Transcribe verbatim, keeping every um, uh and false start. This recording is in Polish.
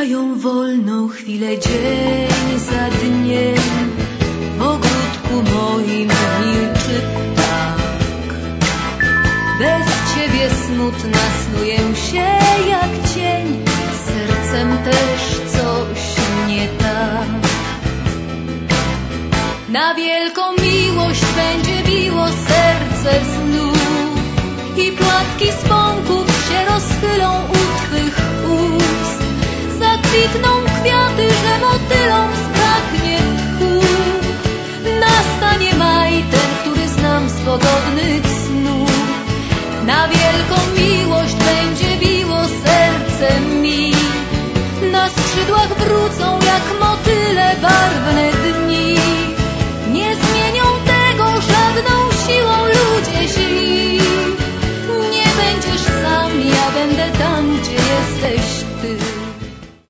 Trwają wolną chwilę dzień za dniem. W ogródku moim milczy ptak. Bez ciebie smutna snuję się jak cień. Z sercem też coś nie tak. Na wielką miłość będzie biło serce znów i płatki z bąków się rozchylą u twych ust. Zakwitną kwiaty, że motylom zbraknie tchu. Nastanie maj, ten, który znam z pogodnych snów. Na wielką miłość będzie biło serce mi. Na skrzydłach wrócą jak motyle barwne